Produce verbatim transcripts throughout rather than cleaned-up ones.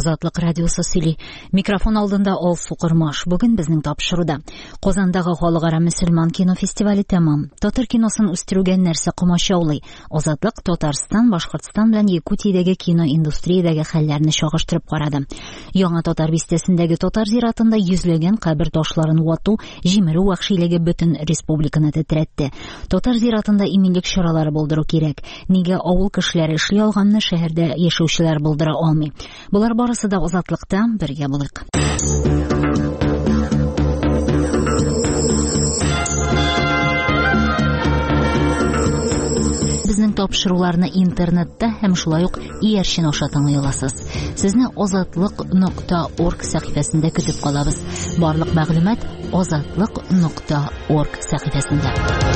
Азатлык радиосы сөйли. Микрофон алдында Алсу Кырмаш. Бүген безнең тапшыруда. Казандагы халыкара мөселман кино фестивале тәмам. Татар киносын үстерүгә нәрсә комачаулый. Азатлык Татарстан, Башкортстан белән Якутиядәге кино индустриядәге хәлләрне чагыштырып карады. Яңа Татар бистәсендәге Татар зиратында йөзләгән кабер ташларын вату, җимерү вәхшилеге бөтен республиканы тетрәтте. Татар зиратында иминлек чаралары булдыру кирәк. Нигә авыл кешеләре эшли алганны шәһәрдә яшәүчеләр булдыра алмый? Булар барысы да Азатлыкта бергә булыйк. Безнең тапшыруларны интернетта һәм шулай ук иярчен аша тыңлый аласыз. Сезне азатлык нокта орг сәхифәсендә көтеп калабыз. Барлык мәгълүмат азатлык нокта орг сәхифәсендә.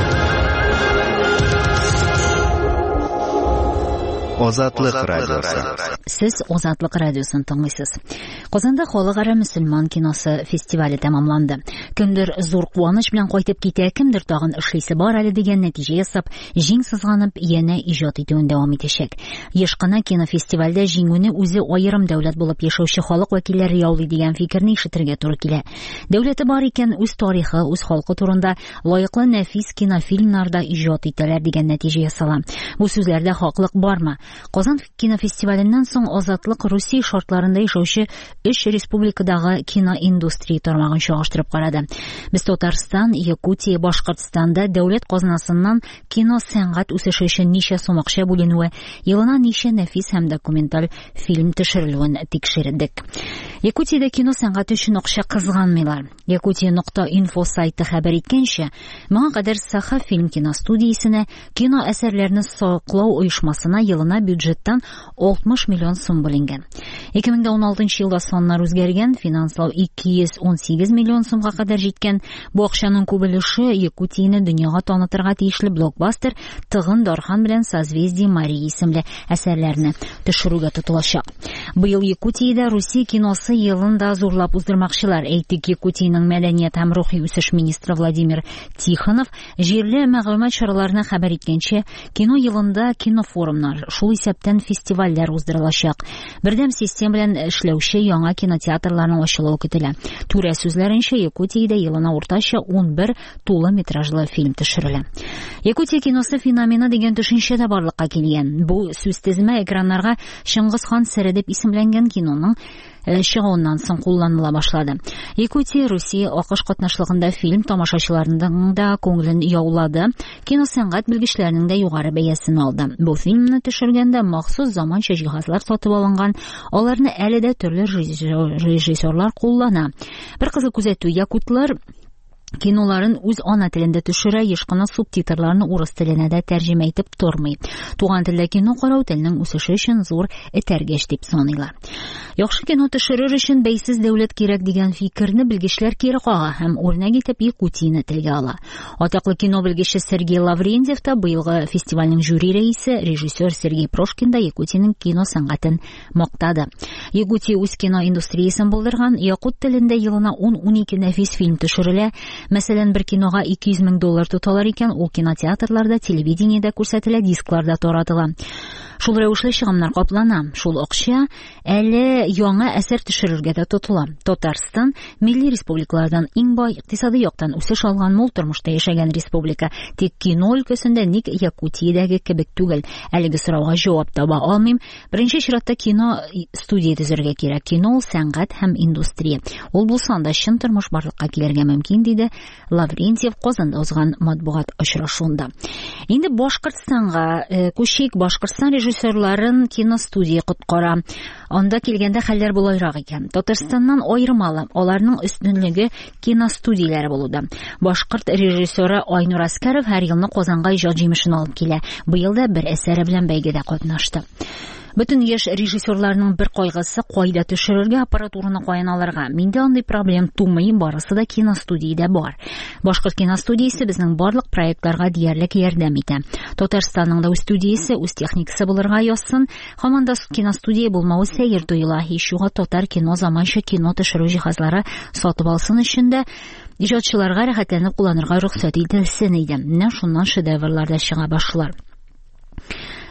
Азатлык радиосы. Сез Азатлык радиосын тыңлыйсыз. Казанда халыкара мөселман киносы фестивале тәмамланды. Кемдер зур куаныч белән кайтып китә, кемдер тагын эшлисе бар әле дигән нәтиҗә ясап, җиң сызганып, янә иҗат итүен дәвам итәчәк. Еш кына кинофестивальдә җиңүне үзе аерым дәүләт булып яшәүче халык вәкилләре яулый дигән фикерне ишетергә туры килә. Дәүләте бар икән, үз тарихы, үз халкы турында лаеклы нәфис кинофильмнарда иҗат итәләр дигән нәтиҗә ясала. Бу сүзләрдә хаклык бармы? Казан кинофестиваленнән соң Азатлык Русия шартларында яшәүче өч республикадагы кино индустрия тармагын чагыштырып карады. Без Татарстан, Якутия, Башкортстанда дәүләт казнасыннан кино сәнгать үсеше өчен ничә сум акча бүленүе, елына ничә нәфис һәм документаль фильм төшерелүен тикшердек. Якутиядә кино сәнгате өчен акча кызганмыйлар. Якутия нокта инфо сайты хәбәр иткәнчә, моңа кадәр Саха фильм киностудиясенә, кино әсәрләрне саклау оешмасына елына бюджеттан алтмыш миллион сум бүленгән. ике мең дә уналтынчы елда саннар үзгәргән, финанслау ике йөз ун сигез миллион сумга кадәр җиткән. Бу акчаның күп өлеше Якутияны дөньяга танытырга тиешле блокбастер Тыгын Дархан белән Созвездие Марии исемле әсәрләрне төшерүгә тотылачак. Быел Якутиядә Русия киносы елын да зурлап уздырмакчылар. Әйтик, Якутияның мәдәният һәм рухи үсеш министры Владимир Тихонов җирле мәгълүмат чараларына хәбәр иткәнчә, кино елында кинофорумнар, шул исәптән фестивальләр уздырылачак. Бердәм система белән эшләүче яңа кинотеатрларның ачылуы көтелә. Түрә сүзләренчә, Якутиядә елына уртача ун бер тулы метражлы фильм төшерелә. Якутия киносы феномены дигән төшенчә дә барлыкка килгән. Бу сүз тезме экраннарга Чыңгыз хан сәре дип исемләнгән киноның чыгуыннан соң кулланыла башлады. Якутия Русия акыш катнашлыгында фильм тамашачыларының да күңелен яулады. Кино сәнгать белгечләренең дә югары бәясен алды. Бу фильмны төшергәндә махсус заманча җиһазлар сатып алынган. Аларны әле дә төрле режиссерлар куллана. Бер кызык күзәтү: якутлар киноларын үз ана телендә төшерә, еш кына субтитрларны урыс теленә дә тәрҗемә итеп тормый. Туган телдә кино карау теленең үсеше өчен зур этәргәч дип саныйлар. Яхшы кино төшерер өчен бәйсез дәүләт кирәк дигән фикерне белгечләр кире кага һәм үрнәк итеп Якутияны телгә ала. Атаклы кино белгече Сергей Лаврентьев та быелгы фестивальнең жюри рәисе, режиссер Сергей Прошкин да Якутияның кино сәнгатен мактады. Якутия үз кино индустриясын булдырган, якут телендә елына ун-унике нәфис фильм төшерелә. Мәсәлән, бер кинога ике йөз мең доллар тоталар икән, ул кинотеатрларда, телевидениедә күрсәтелә, дискларда таратыла. Шул рәвешле чыгымнар каплана. Шул акча әле яңа әсәр төшерергә дә тотыла. Татарстан милли республикалардан иң бай, икътисади яктан үсеш алган, мул тормышта яшәгән республика. Тик кино өлкәсендә ник Якутиядәге кебек түгел? Әлеге сорауга җавап таба алмыйм. Беренче чиратта кино студия төзергә кирәк. Кино сәнгать һәм индустрия. Ул булса да чын тормыш барлыкка килергә мөмкин, диде Лаврентьев Казанда узган матбугат очрашуында. Инде Башкортстанга күчик. Башкортстан режиссерларын киностудия коткара. Анда килгәндә хәлләр булайрак икән. Татарстаннан аермалы, аларның өстенлеге киностудияләре булуда. Башкорт режиссеры Айнур Аскаров һәр елны Казанга иҗат җимешен алып килә. Быел да бер әсәре белән бәйгедә катнашты. Бөтен яшь режиссерларның бер кайгысы кайда төшерергә, аппаратураны каян алырга. Миндә андый проблем тумый, барысы да киностудиядә бар. Башкорт киностудиясе безнең барлык проектларга диярлек ярдәм итә. Татарстанның да үз студиясе, үз техникасы булырга язсын. Һаман да киностудия булмавы сәер тоела. Һичюга татар кино, заманча кино төшерү җиһазлары сатып алсын өчен дә иҗатчыларга рәхәтләнеп кулланырга рөхсәт ителсен иде. Менә шуннан шедеврлар да чыга башлар.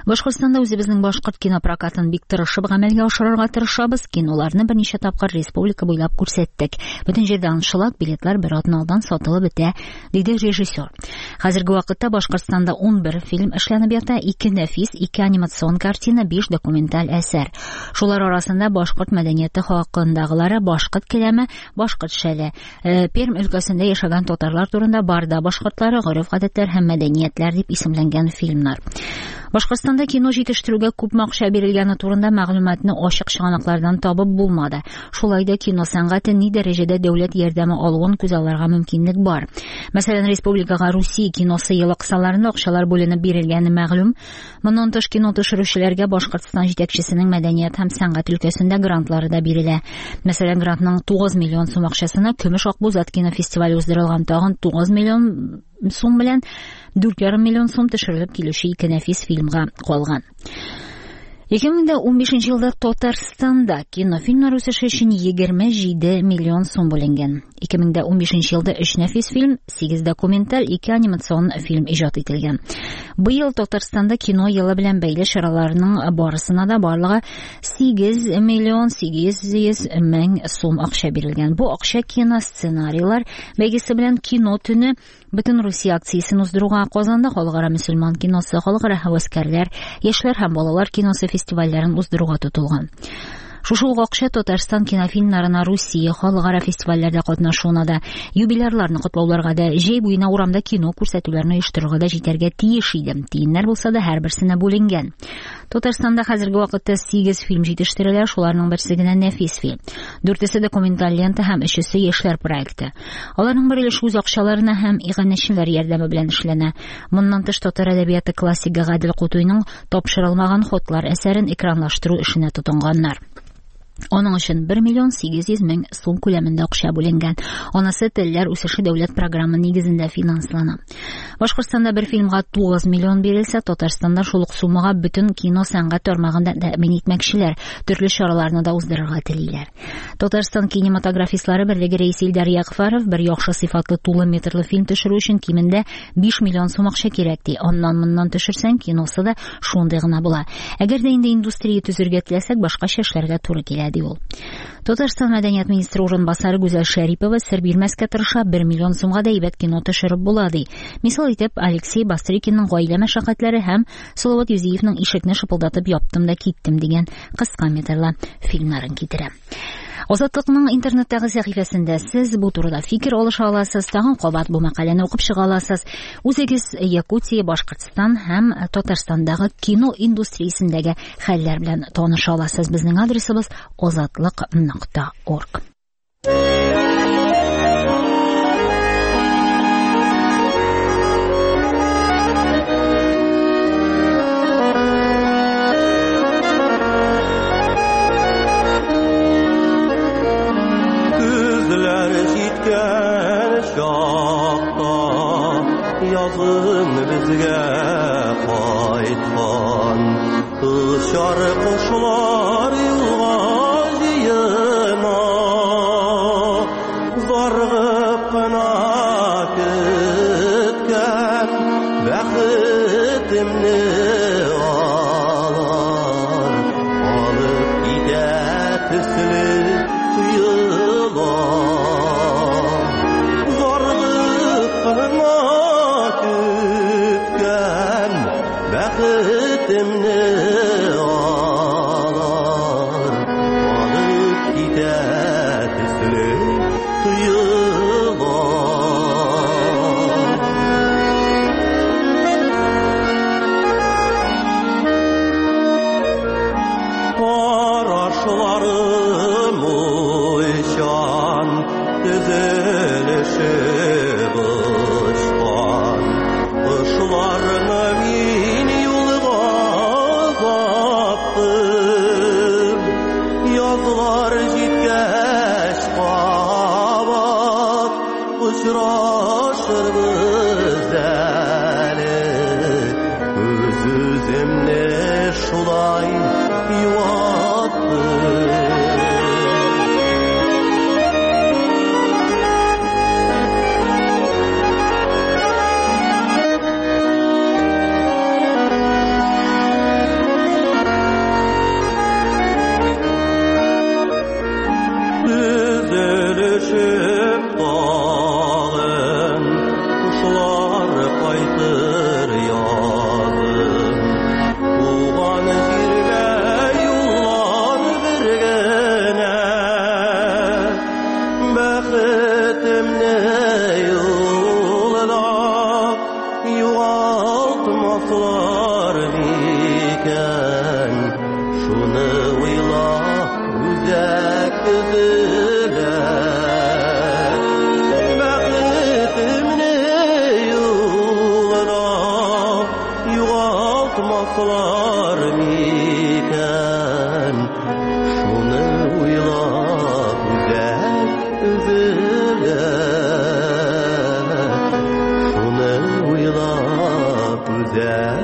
Башкортстанда үзебезнең башкорт кинопрокатын бик тырышып гамәлгә ашырырга тырышабыз. Киноларны берничә тапкыр республика буйлап күрсәттек. Бөтен җирдә аншылак, билетлар бер атналдан сатылып бетә, диде режиссер. Хәзерге вакытта Башкортстанда ун бер фильм эшләнеп ята, ике нәфис, ике анимацион картина, биш документаль әсәр. Шулар арасында башкорт мәдәнияте хакындагылары, башкорт келәме, башкорт шәле, Пермь өлкәсендә яшәгән татарлар турында барда башкортлары, гореф-гадәтләр һәм мәдәниятләр дип исемләнгән фильмнар. Башкортстанда кино җитештерүгә күп акча бирелгәне турында мәгълүматны ачык чыганаклардан табып булмады. Шулай да кино сәнгате ни дәрәҗәдә дәүләт ярдәме алуын күз алырга мөмкинлек бар. Мәсәлән, республикага Русия киносы елы кысаларында акчалар бүленеп бирелгәне мәгълүм. Моннан тыш кино төшерүчеләргә Башкортстан җитәкчесенең мәдәният һәм сәнгать өлкәсендә грантлары да бирелә. Мәсәлән, грантның тугыз миллион сум акчасына Көмеш Акбузат кинофестивале уздырылган, тагын тугыз миллион сум белән дүрт ярым миллион сум төшерелеп килүче ике нәфис фильмга калган. ике мең ун бишенче елда Татарстанда кинофильмнар үсеше өчен егерме җиде миллион сум бүленгән. ике мең ун бишенче елда өч нәфис фильм, сигез документаль, ике анимацион фильм иҗат ителгән. Быел Татарстанда кино елы белән бәйле чараларның барысына да барлыгы сигез миллион сигез йөз мең сум акча бирелгән. Бу акча кино сценарийлар бәйгесе белән кино төне Бөтен Русия акциясын уздыруга, Казанда халыкара мөселман киносы, халыкара һәвәскәрләр, яшьләр һәм балалар киносы фестивальләрен уздыруга тотылган. Шушы ук акча Татарстан кинофильмнарына, Русия халыкара фестивальләрдә катнашуына да, юбилейларны котлауларга да, җәй буена урамда кино күрсәтүләрне оештырырга да җитәргә тиеш иде. Тиеннәр булса да һәрберсенә бүленгән. Татарстанда хәзерге вакытта сигез фильм җитештерелә, шуларның берсе генә нәфис фильм. Дүртесе документаль лента һәм өчесе яшьләр проекты. Аларның бер өлеше үз акчаларына һәм иганәчеләр ярдәме белән эшләнә. Моннан тыш татар әдәбияты классигы Гадел Кутуйның Тапшырылмаган хотлар әсәрен экранлаштыру эшенә тотынганнар. Аның өчен бер миллион сигез йөз мең сум күләмендә акча бүленгән. Анысы телләр үсеше дәүләт программы нигезендә финанслана. Башкортстанда бер фильмга тугыз миллион бирелсә, Татарстанда шул ук суммага бөтен кино сәнгать тармагында тәэмин итмәкчеләр, төрле чараларны да уздырырга телиләр. Татарстан кинематографистлары берлеге рәисе Илдар Ягъфаров бер яхшы сыйфатлы тулы метрлы фильм төшерү өчен кимендә биш миллион сум акча кирәк ди. Аннан-моннан төшерсәң, киносы да шундый гына була. Әгәр дә инде индустрия төзергә теләсәк, башкача эшләргә туры килә. Татарстан мәдәният министры урынбасары Гүзәл Шәрипова сер бирмәскә тырыша, бер миллион сумга да әйбәт кино төшереп була ди. Мисал итеп, Алексей Бастрыкинның Гаилә мәшәкатьләре һәм Салават Юзиевның Ишекне шыпылдатып яптым да киттем дигән кыска метрлы фильмнарын китерә. Азатлыкның интернеттагы сәхифәсендә сез бу турыда фикер алыша аласыз, тагын кабат бу мәкаләне укып чыга аласыз. Үзегез Якутия, Башкортстан һәм Татарстандагы кино индустриясендәге хәлләр белән таныша аласыз. Безнең адресыбыз азатлык нокта орг. Yazın bizge kayıtkan Dışar koşular yılga jiyina Zargıp kına kütken Bəxitimni alar Alıp gide tüsülü tuyular Zargıp kına Bəxitimni alar Alıp gidə tüsülü tuyular Qaraşlarım uyşan Düzülüşü bışqan Qışlarını min Yazlar jitkəş qabat Uçraşırmız əli Öz-özümni şulay yuvatdım бәхетемне юлда югалтмаслар микән, шуны уйлап үзәк өзеләр. Бәхетемне юлда югалтмаслар микән, шуны уйлап үзәк өзеләр. Шуны уйлап үзәк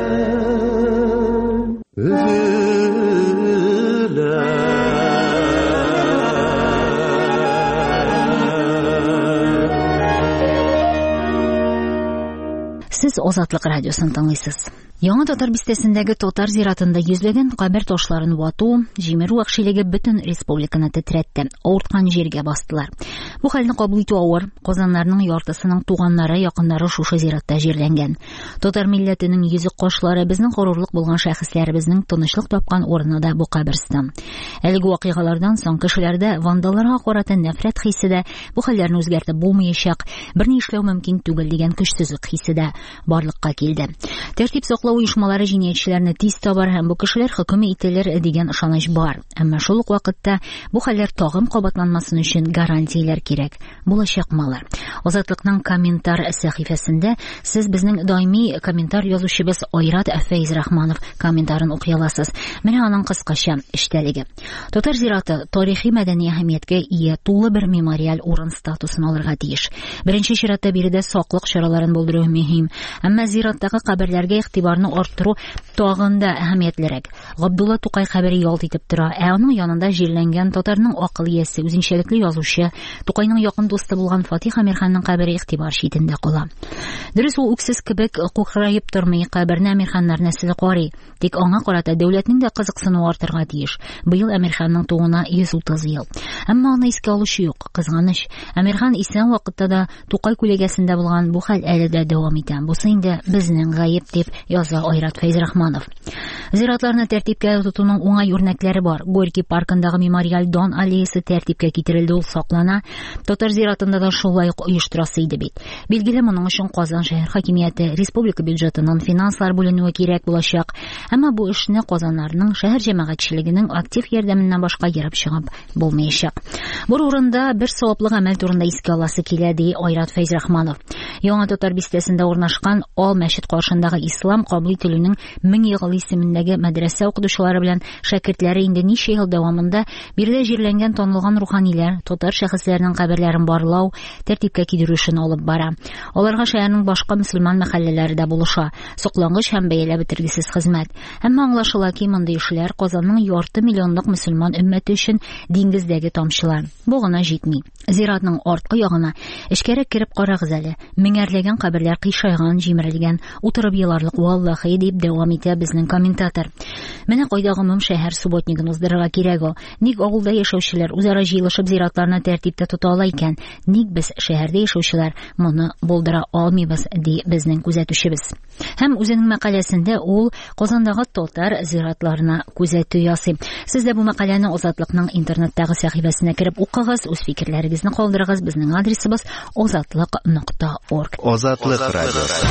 Сез Азатлык радиосын тыңлыйсыз. Яңа Татар бистәсендәге Татар зиратында йөзләгән кабер ташларын вату, җимерү вәхшилеге бөтен республиканы тетрәтте, авырткан җиргә бастылар. Бу хәлне кабул итү авыр, казаннарның яртысының туганнары, якыннары шушы зиратта җирләнгән. Татар милләтенең йөзек кашлары, безнең горурлык булган шәхесләребезнең тынычлык тапкан урыны да бу каберстан. Әлеге вакыйгалардан соң кешеләрдә вандалларга карата нәфрәт хисе дә, бу хәлләрне үзгәртеп булмаячак, берни эшләү мөмкин түгел дигән көчсезлек хисе дә барлыкка килде. Тәртип саклау оешмалары җинаятьчеләрне тиз табар һәм бу кешеләр хөкем ителер дигән ышаныч бар. Әмма шул ук вакытта бу хәлләр тагын кабатланмасын өчен гарантияләр кирәк. Булачакмалар. Азатлыкның комментар сәхифәсендә сез безнең даими комментар язучыбыз Айрат Фәйз Рахманов комментарын укый аласыз. Менә аның кыскача эштәлеге. Татар зираты тарихи мәдәни әһәмияткә ия тулы бер мемориаль урын статусын алырга тиеш. Беренче чиратта биредә саклык чараларын булдыру мөһим. Әмма зираттагы каберләргә игътибарны арттыру тагын да әһәмиятлерәк. Габдулла Тукай кабере ялт итеп тора. Ә аның янында җирләнгән татарның акыл иясе, үзенчәлекле язучы, Тукайның якын дусты булган Фатих Әмирханның кабере игътибар читендә кала. Дөрес, ул үксез кебек кукраеп тормый, каберне Әмирханнар нәселе карый. Тик аңа карата дәүләтнең дә кызыксынуы артырга тиеш. Быел Әмирханның тугына йөз утыз ел. Әмма аны искә алучы юк. Кызганыч, Әмирхан исән вакытта да Тукай күләгәсендә булган бу хәл әле дә дәвам итә. Бусы инде безнең гаеп дип яза Айрат Фәйз Рахманов. Зиратларны тәртипкә тотуның уңай үрнәкләре бар. Горький паркындагы мемориаль Дон аллеясы тәртипкә китерелде, ул саклана. Татар зиратында да шулай ук оештырасы иде бит. Билгеле, моның өчен Казан шәһәр хакимияте республика бюджетыннан финанслар бүленүе кирәк булачак. Әмма бу эшне казаннарның шәһәр җәмәгатьчелегенең актив ярдәменнән башка ярып чыгып булмаячак. Бу урында бер саваплы гамәл турында искә аласы килә, ди Айрат Фәйз Рахманов. Яңа Татар бистәсендә урнашкан Ал мәчет каршындагы ислам кабул ителүнең мең ел исемендәге мәдрәсә укытучылары белән шәкертләре инде ничә ел дәвамында биредә җирләнгән танылган руханиләр, татар шәхесләренең каберләрен барлау, тәртипкә китерү эшен алып бара. Аларга шәһәрнең башка мөселман мәхәлләләре дә булыша. Соклангыч һәм бәялә бетергесез хезмәт. Әмма аңлашыла ки, мондый эшләр Казанның ярты миллионлык мөселман өммәте өчен диңгездәге тамчылар. Бу гына җитми. Зиратның арткы ягына эчкәрәк кереп карагыз әле. Меңәрләгән каберләр кыйшайган, җимерелгән, утырып еларлык, валлаһи, дип дәвам итә безнең комментатор. Менә кайда гомум шәһәр субботнигын уздырырга кирәк ул. Ник авылда яшәүчеләр үзара җыелышып зиратларны тәртиптә тота ала икән? Ник без шәһәрдә яшәүчеләр моны булдыра алмыйбыз, ди безнең күзәтүчебез. Һәм үзенең мәкаләсендә ул Казандагы татар зиратларына күзәтү ясый. Сез дә бу мәкаләне Азатлыкның интернеттагы сәхифәсенә кереп укыгыз, үз фикерләрегезне калдырыгыз. Безнең адресыбыз азатлык нокта орг. Азатлык радиосы.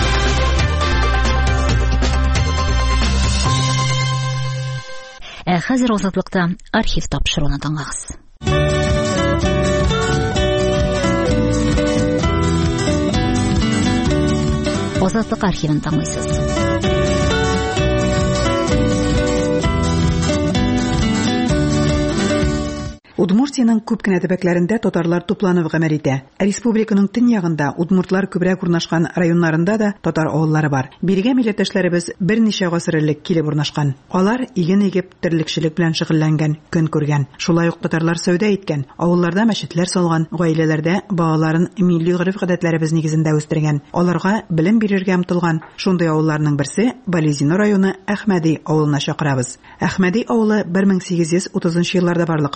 Ә хәзер Азатлыкта архив тапшыруны тыңлагыз. Азатлык архивын тыңлыйсыз. Удмуртияның күп кенә төбәкләрендә татарлар тупланып гамәл итә. Республиканың төньягында удмуртлар күбрәк урнашкан районнарында да татар авыллары бар. Бирегә милләттәшләребез берничә гасыр элек килеп урнашкан. Алар иген егеп, терлекчелек белән шөгыльләнгән, көн күргән. Шулай ук татарлар сәүдә иткән, авылларда мәчетләр салган, гаиләләрдә балаларын милли гореф-гадәтләребез нигезендә үстергән. Аларга белем бирергә омтылган. Шундый авылларның берсе Балезино районы Әхмәди авылына чакырабыз. Әхмәди авылы бер мең сигез йөз утызынчы елларда барлыкка килгән.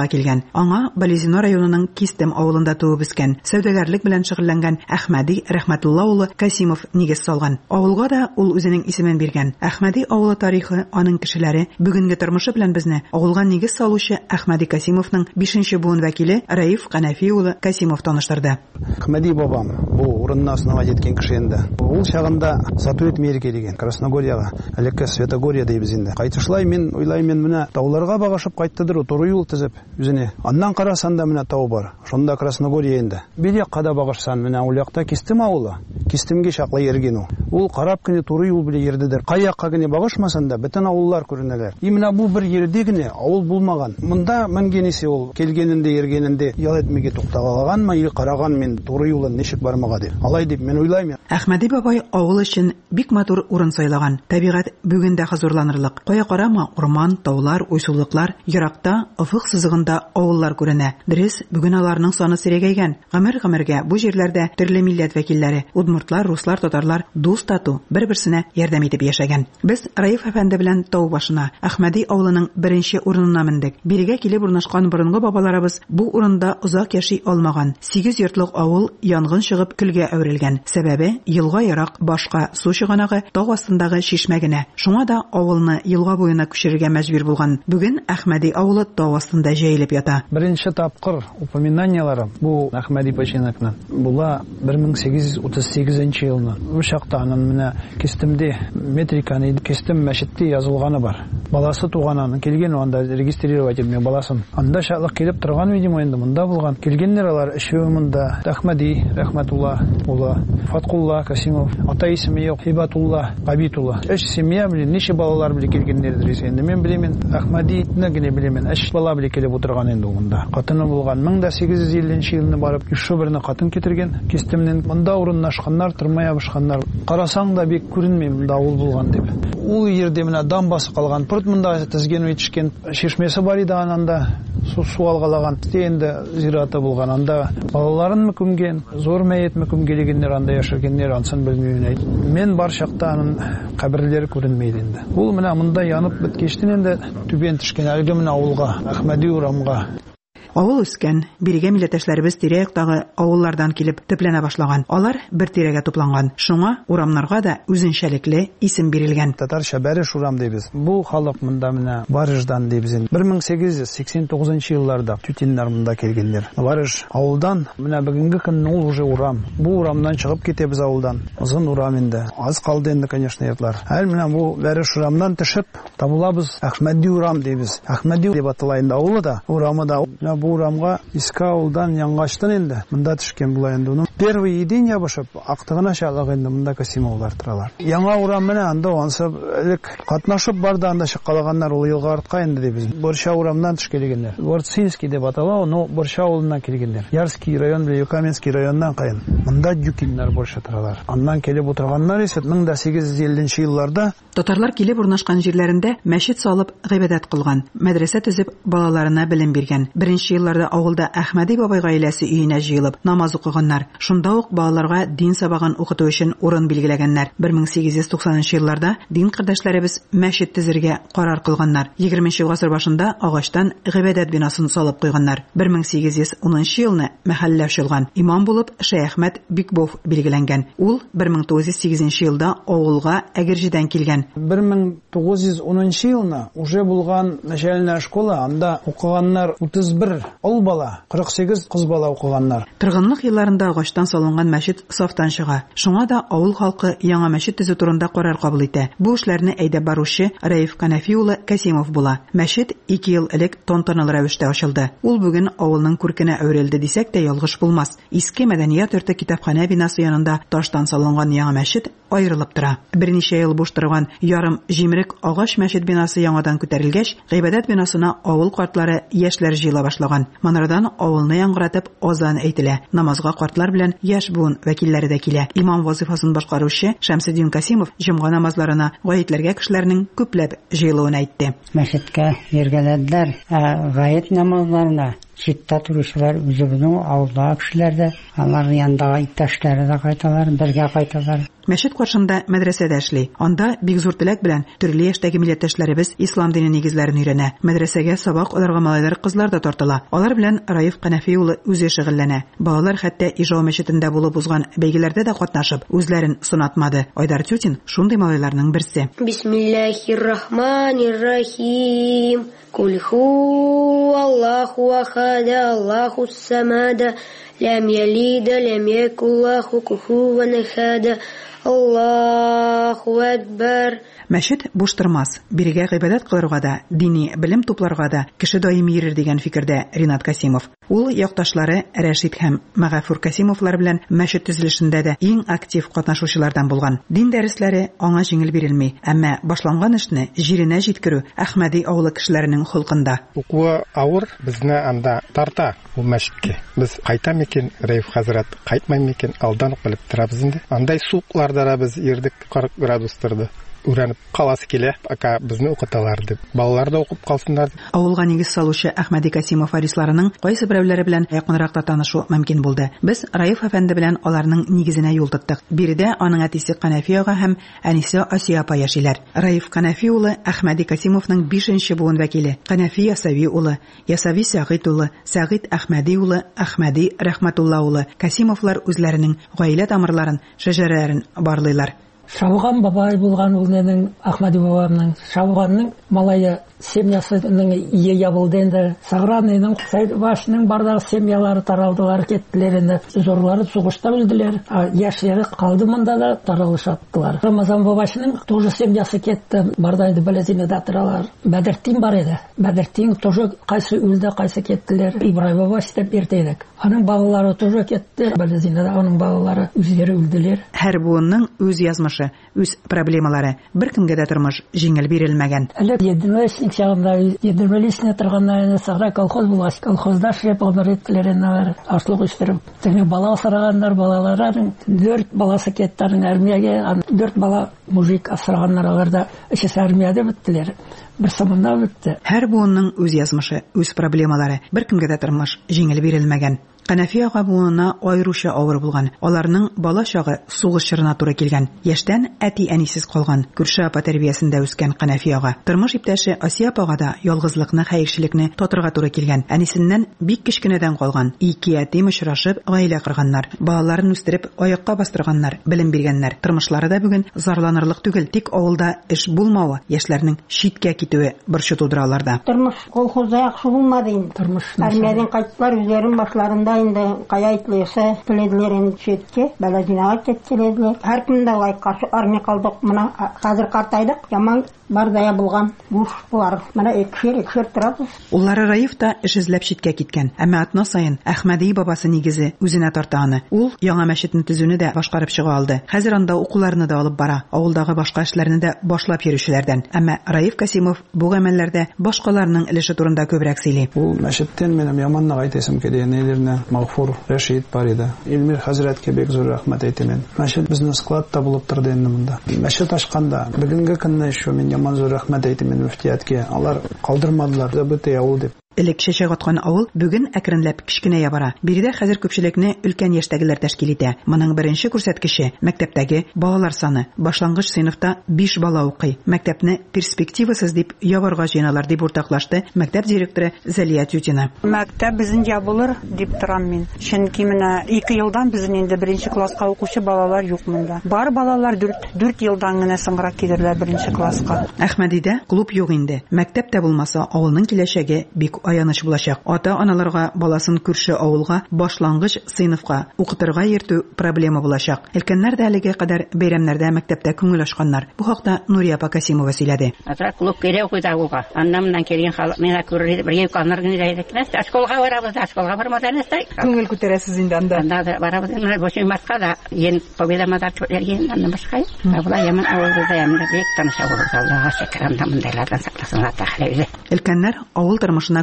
Аңа Болезино районының Кистем авылында туып үскән, сәүдәгәрлек белән шөгыльләнгән Әхмәди Рәхмәтулла улы Касимов нигез салган. Авылга да ул үзенең исемен биргән. Әхмәди авылы тарихы, аның кешеләре, бүгенге тормышы белән безне авылга нигез салучы Әхмәди Касимовның бишенче буын вәкиле Раиф Канафи улы Касимов таныштырды. Әхмәди бабам бу урынна сынава җиткән кеше инде. Ул чагында Сатует Мерке дигән Красногорьяга, элекке Светогорья дибез инде. Кайтышлай мин уйлайм, мен менә тауларга багышып кайттыдыр, туры юл тизеп үзенә. Аннан карасан да менә тау бар. Шунда Красногорья инде. Бер якка да багышсан, менә ул якта Кистем авылы. Кистемгә чаклы йөргән ул. Ул карап кенә туры юл белән йөрдедер. Кай якка генә багышмасан да бөтен авыллар күренәләр. И менә бу бер йөрде генә авыл булмаган. Монда менгәнисе ул килгәнендә йөргәнендә ял этмәгә туктагаганмы, или караган мен туры юлын ничек бармага дип. Алай дип мен уйлайм. Әхмәди бабай авыл өчен бик матур урын сайлаган. Табигать бүген дә хозурланырлык. Кая карама, урман, таулар, уйсулыклар, еракта, офык сызыгында авыллар күренә. Дөрес, бүген аларның саны сирәгәйгән. Гомер-гомергә бу җирләрдә төрле милләт вәкилләре, удмуртлар, руслар, татарлар дус тату, бер-берсенә ярдәм итеп яшәгән. Без Раиф әфәнде белән тау башына, Әхмәди авылының беренче урынына мендек. Бирегә килеп урнашкан борынгы бабаларыбыз бу урында озак яши алмаган. Сигез йортлык авыл янгын чыгып көлгә әверелгән. Сәбәбе елга ярак башка су чыганагы тау астындагы чишмә генә. Шуңа да авылны елга буена күчерергә мәҗбүр булган. Бүген Әхмәди авылы тау астында җәелеп ята. Беренче тапкыр упоминаниялары бу Әхмәди Пашинакның була бер мең сигез йөз утыз сигезенче елны. Бу чакта аның менә Кистемдә метриканы Кистем мәчетте язылганы бар. Баласы туганын килгән, анда регистрировать итмәгән баласын. Анда шатлык килеп торган, видимо, инде монда булган. Килгәннәр алар өчәү монда. Әхмәди Рәхмәтулла улы, Фаткулла Касимов, ата исеме юк, Хибатулла, Абитулла. Өч семья белән ничә балалар белән килгәннәрдер инде. Мен беләм, Әхмәдине генә беләм. Өч бала белән килеп утырган инде монда. Хатыны булган мең сигез йөз илле елны барып, ише берне хатын китергән. Кистемнән монда урынлашканнар, тормая башканнар. Карасаң да бик күренми монда авыл булган дип. Ул йөрде менә дам басы калган. Порт монда тезген үтешкән шишмәсе бар иде, анда су су алгалаган. Инде зираты булган. Анда балаларын күмгән, зур мәет күмгәлегеннәр анда яшәгәннәр, ансын белмим. Мен бар чакта аның каберләре күренмәйде инде. Ул менә монда янып биткәчтен инде түбән төшкән әлеге менә авылга, Әхмәди урамга. Авыл үскән, бирегә милләттәшләребез тирә-яктагы авыллардан килеп төпләнә башлаган. Алар бер тирәгә тупланган. Шуңа урамнарга да үзенчәлекле исем бирелгән. Татарча Бәреш урам дибез. Бу халык монда менә Барыждан дибез. бер мең сигез йөз сиксән тугызынчы елларда тютиннар монда килгәннәр. Барыж авылдан менә бүгенге көнне ул уже урам. Бу урамнан чыгып китәбез авылдан. Озын урам инде. Аз калды инде, конечно, йортлар. Хәл менә бу Бәреш урамнан төшеп табылабыз, Әхмәди урам дибез. Әхмәди дип атала инде авылы да, урамы да. Бу урамга иске авылдан яңаштан инде монда төшкән була инде. Уның первый иден ябышып актыгына чалгы инде монда Касимовлар торалар. Яңа урам менә анда ансы элек катнашып барды, анда чыккалаганнар ул елга артка инде дибез. Борча урамнан төшкәлегеннәр. Ворцинский дип атала, но Борча авылыннан килгәннәр. Ярский район белән Юкаменский районнан кайын. Монда Дюкиннар Борча торалар. Аннан килеп утырганнар исә мең сигез йөз илле елларда татарлар килеп урнашкан җирләрендә мәчет салып гыйбадәт кылган, мәдрәсә төзеп балаларына белем биргән. Беренче елларда авылда Әхмәди бабай гаиләсе өенә җыелып намаз укыганнар. Шунда ук балаларга дин сабагын укыту өчен урын билгеләгәннәр. бер мең сигез йөз туксанынчы елларда дин кардәшләребез мәчет төзергә карар кылганнар. егерменче гасыр башында агачтан гыйбадәт бинасын салып куйганнар. бер мең сигез йөз унынчы елны мәхәллә ачылган. Имам булып Шәйх Әхмәд Бикбов билгеләнгән. Ул бер мең тугыз йөз сигезенче елда авылга Әгерҗедән килгән. бер мең тугыз йөз унынчы елны уже булган начальная школа, анда укыганнар утыз бер ул бала, кырык сигез кыз бала укыганнар. Торгынлык елларында агачтан салынган мәчет сафтан чыга. Шуңа да авыл халкы яңа мәчет төзү турында карар кабул итә. Бу эшләрне әйдәп баручы Раиф Канафи улы Касимов була. Мәчет ике ел элек тантаналы рәвештә ачылды. Ул бүген авылның күркенә әверелде дисәк тә ялгыш булмас. Иске мәдәният йорты китапханә бинасы янында таштан салынган яңа мәчет аерылып тора. Берничә ел буш торган ярым җимрек агач мәчет бинасы яңадан күтәрелгәч, гыйбадәт бинасына авыл картлары, яшьләр җыела башлаган. Манардан авылны яңгыратып азан әйтелә. Намазга картлар белән яшь буын вәкилләре дә килә. Имам вазифасын башкаручы Шәмсетдин Касимов җомга намазларына гаетләргә кешеләрнең күпләп җыелуын әйтте. Мәчеткә йөргәләделәр, гает намазларына читтә торучылар үзебезнең авылдагы кешеләр дә, аларның янындагы иптәшләре дә кайталар, бергә кайталар. Мәчет каршында мәдрәсәдә эшли. Анда бик зур теләк белән төрле яшьтәге милләттәшләребез ислам дине нигезләрен өйрәнә. Мәдрәсәгә сабак алырга малайлар, кызлар да тартыла. Алар белән Раиф Канафи улы үзе шөгыльләнә. Балалар хәтта Ижау мәчетендә булып узган бәйгеләрдә дә катнашып, үзләрен сынатмады. Айдар Тютин шундый малайларның берсе. Бисмиллаһир-рахманир-рахим. Кул ху-аллаху ахад, Аллахус самад, лам ялид, лам якул лаху куфуан ахад. Аллаху акбар. Мәчет буш тормас. Бирегә гыйбадат кылырга да, дини белем тупларга да кеше даими йөрер дигән фикердә Ринат Касимов. Ул якташлары Рәшид һәм Мәгафур Касимовлар белән мәчет төзелешендә дә иң актив катнашучылардан булган. Дин дәресләре аңа җиңел бирелми, әмма башланган эшне җиренә җиткерү Әхмәди авылы кешеләренең холкында. Укуы авыр безне анда тарта бу мәчеткә. Без кайта микән, Рәиф хәзрәт кайтмай микән, алдан ук белеп торабыз инде. Андай суыкларда да без йөрдек кырык градус торды. Үрәнеп каласы килә, ака безне укыталар дип. Балалар да укып калсыннар. Авылга нигез салучы Әхмәди Касимов арисларының кайсы берәүләре белән якынрак та танышу мөмкин булды. Без Раиф әфәнде белән аларның нигезенә юл тоттык. Биредә аның әтисе Канафи ага һәм әнисе Асия апа яшиләр. Раиф Канафи улы Әхмәди Касимовның бишенче буын вәкиле. Канафи Ясави улы, Ясави Сәгыйд улы, Сәгыйд Әхмәди улы, Әхмәди Рәхмәтулла улы. Касимовлар үзләренең гаилә тамырларын, шәҗәрәләрен барлыйлар. Шауган бабай булган ул менің Ахмади бабамның. Шауганның малайы семьясының ие ябылды инде. Саграныйның Сәйдбашның бардагы семьялары таралдылар, кеттеләр инде. Зорлары сугышта үлделәр. Яшьләре калды монда да таралышаттылар. Рамазан бабашның тоже семьясы кетте. Бардайды Белезинеда торалар. Бәдертин бар иде. Бәдертин тоже кайсы үлде, кайсы кеттеләр. Ибраһим бабаш дип бирдек. Аның балалары тоже кетте. Белезинеда аның балалары үзләре үлделәр. Һәр буынның үз язмышы, үз проблемалары. Беркемгә дә тормыш җиңел бирелмәгән. Единоличник чагында, единоличник торганнарны сагра колхоз булган. Колхозда шеп алырыкларыннар, ашлык үстереп. Тәне бала сараганнар, балаларын дүрт баласы кетте армиягә, дүрт бала мужик асраганнар, аларда өчесе армиядә беттеләр. Бер саманда бетте. Һәр буынның үз язмышы, үз проблемалары. Беркемгә дә тормыш җиңел бирелмәгән. Канафи ага буына айруча авыр булган. Аларның бала чагы сугыш чорына туры килгән. Яшьтән әти-әнисез калган. Күрше апа тәрбиясендә үскән Канафи ага. Тормыш иптәше Асия апага да ялгызлыкны, хәерчелекне татырга туры килгән. Әнисеннән бик кечкенәдән калган. Ике ятим очрашып, гаилә корганнар. Балаларын үстереп, аякка бастырганнар, белем биргәннәр. Тормышлары да бүген зарланырлык түгел, тик авылда эш булмавы, яшьләрнең читкә китүе борчу тудыра аларда. Тормыш колхозда яхшы булмады инде. Тормыш армиядән кайттылар, үзләрен башларында инде каяйтлыйсы теледләрен чекке, Белезинага кеттеләр. Һәр кемдә лай каршы армия калдык. Менә хәзер картайдык, яман бардая булган буш булар. Менә экшер, экшер торабыз. Уллары Раиф та эш эзләп читкә киткән. Әмма атна саен Әхмәди бабасы нигезе үзенә тарта аны. Ул яңа мәчетне төзүне дә башкарып чыга алды. Хәзер анда укуларны да алып бара. Авылдагы башка эшләрне дә башлап йөрүчеләрдән. Әмма Раиф Касимов бу гамәлләрдә башкаларның өлеше турында күбрәк сөйли. Ул мәчеттән минем яманлык әйтәсем килә, неләрне Мәгъфур Рәшид бар иде. Илмир хәзрәткә бик зур рәхмәт әйтәмен. Мәчет безнең складта булып торды инде монда. Мәчет ачканда бүгенге көнне шо мин яман зур рәхмәт әйтәмен мөфтияткә. Алар калдырмадылар да бите авыл дип. Элек чәчәк аткан авыл бүген әкренләп кичкенәя бара. Биредә хәзер күпчелекне өлкән яшьтәгеләр тәшкил итә. Моның беренче күрсәткече мәктәптәге балалар саны. Башлангыч сыйныфта биш бала укый. Мәктәпне перспективасыз дип ябарга җыеналар дип уртаклашты мәктәп директоры Зәлия Тютина. Мәктәп безнең ябылыр дип торам мин. Чөнки менә ике елдан безнең инде беренче класска укучы балалар юк монда. Бар балалар дүрт елдан гына соңрак килерләр беренче класска. Әхмәдидә клуб юк инде. Мәктәптә булмаса, авылның киләчәге бик аяныч булачак. Ата-аналарга баласын күрше авылга, башлангыч сыйныфка укытырга йөртү проблема булачак. Өлкәннәр дә әлегә кадәр бәйрәмнәрдә мәктәптә күңел ачканнар. Бу хакта Нурия апа Касимова сөйләде. Атра клуб керә укыта булга. Аннан килгән халык менә күрер, бер ел каннар гына әйтәкләр. Школга барабыз, школга бармадан әстай. Күңел күтәрәсез инде анда. Анда да барабыз, менә бөчен маска да, ен победа мадар ен аннан башка. Була яман авылда яман бик таныша булды. Аллага шөкер, анда мондайлардан сакласын Аллаһ тәгалә. Өлкәннәр авыл тормышына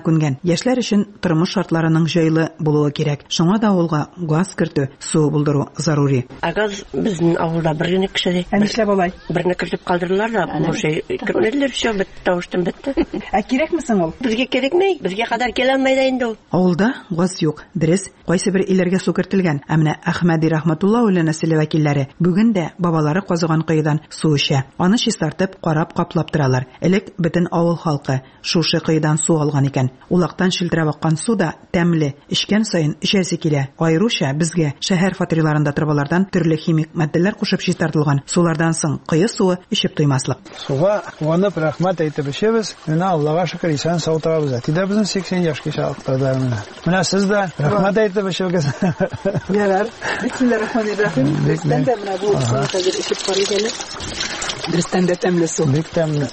күнгән. Яшьләр өчен тормыш шартларының җайлы булуы кирәк. Шуңа да авылга газ кертү, су булдыру зарури. Газ безнең авылда бер генә кеше. Ә нишләп алай? Берне кертеп калдырдылар да, бу шей кертмәделәр, все бетте, тавыштан бетте. Ә кирәкме соң ул? Безгә кирәкми, безгә кадәр килә алмый да инде ул. Авылда газ юк. Дөрес, кайсы бер илләргә су кертелгән. Ә менә Әхмәди Рахматулла үле нәселе вәкилләре бүген дә бабалары казыган кыйдан су эчә. Аны чистартып, карап, каплап торалар. Элек бөтен авыл халкы шушы кыйдан су алган икән. Улактан шилтерәп аккан су да тәмле, эчкән саен эчәсе килә. Айруча безгә шәһәр фатирларында трубалардан төрле химик матдәләр кушып чистартылган. Сулардан соң кыю суы эчеп туймаслык. Суга куанып рәхмәт әйтеп эчәбез. Менә Аллага шөкер исән сау торабыз. Әтидә безнең сиксән яшькә чакларда менә. Менә сез дә рәхмәт әйтеп эчәгез. Ярар. Бисмиллаһир-рахманир-рахим. Бездән дә менә бу хәзер эчеп карый әле. Бездән дә тәмле су. Бик тәмле.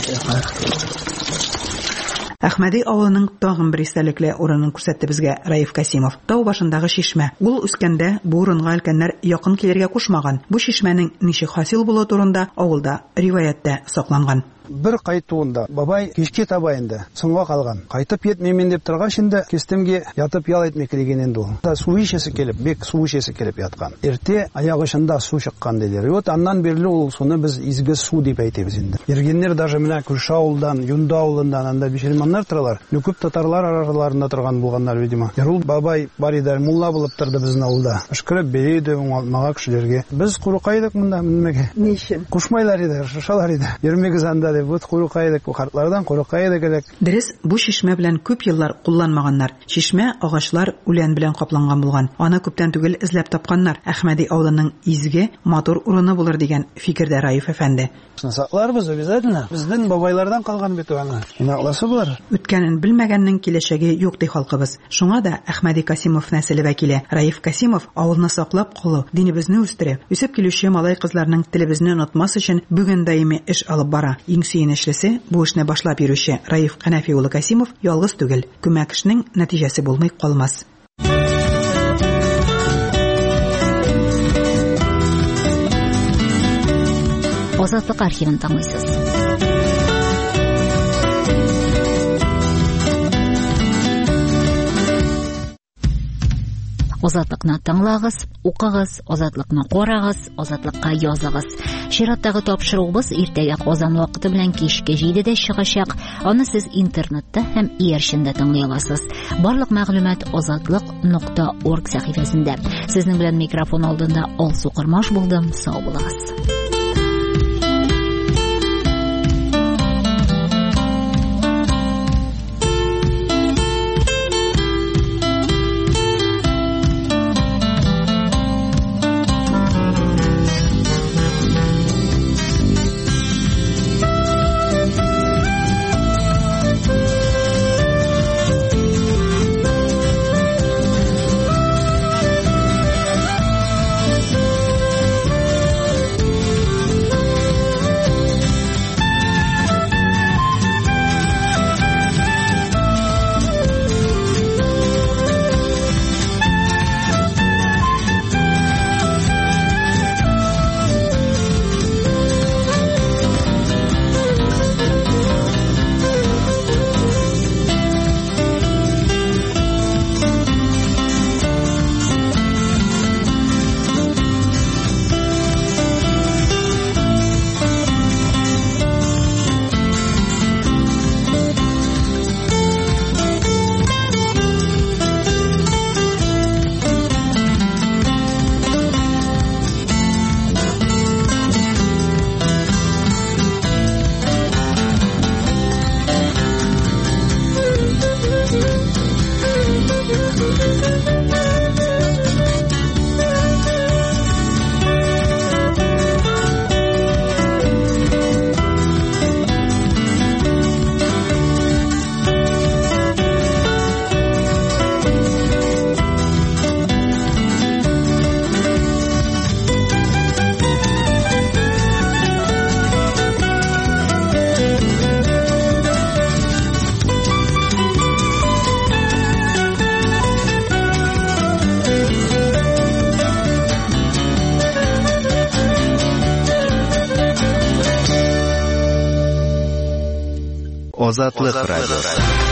Әхмәди авылының тагын бер истәлекле урынын күрсәтте безгә Раиф Касимов. Тау башындагы шишмә. Ул үскәндә бу урынга өлкәннәр якын килергә кушмаган. Бу шишмәнең ничек хасил булуы турында авылда риваяттә сакланган. Бер кайтуында бабай кичке табайында соңга калган. Кайтып йетмәмен дип торгач инде кистемгә ятып ял итмәклеген инде ул. Су ишесе килеп, бик су ишесе килеп яткан. Иртә аяк очында су чыккан диләр. Вот аннан бирле ул суны без изге су дип әйтәбез инде. Йөргәннәр даже менә күрше авылдан, Юнда авылыннан анда бишелманнар торалар. Күп татарлар араларында торган булганнар, видимо. Ярул бабай бар иде, мулла булып торды безнең авылда. Эшкәреп бирде мага кешеләргә. Без курыкайдык монда менмәгә. Ни өчен? Кушмайлар иде, шашалар иде. Йөрмәгез анда. Вот курыкайдык, бу картлардан курыкайдык элек. Дөрес, бу шишмә белән күп еллар кулланмаганнар. Шишмә агачлар үлән белән капланган булган. Аны күптән түгел эзләп тапканнар. Әхмәди авылының изге, матур урыны булыр дигән фикердә Раиф әфәнде. Сакларбыз обязательно. Безнең бабайлардан калган бит аны. Инакласы булыр. Үткәнен белмәгәннең киләчәге юк ди халкыбыз. Шуңа да Әхмәди Касимов нәселе вәкиле Раиф Касимов авылны саклап калу, динебезне үстерә, үсеп килүче малай кызларның телебезне онытмас өчен бүген даими эш алып бара. Иң сөенечлесе, бу эшне башлап йөрүче Раиф Канафи улы Касимов ялгыз түгел. Күмәк эшнең нәтиҗәсе булмый калмас. Азатлык архивын тыңлыйсыз. Азатлыкны тыңлагыз, укыгыз, азатлыкны карагыз, азатлыкка языгыз. Чираттагы тапшыруыбыз иртәгә Казан вакыты белән кичке җидедә чыгачак. Аны сез интернетта һәм иярчендә тыңлый аласыз. Барлык мәгълүмат азатлык нокта орг сәхифәсендә. Сезнең белән микрофон алдында Алсу Кырмаш булдым. Сау булыгыз. Азатлык радиосы.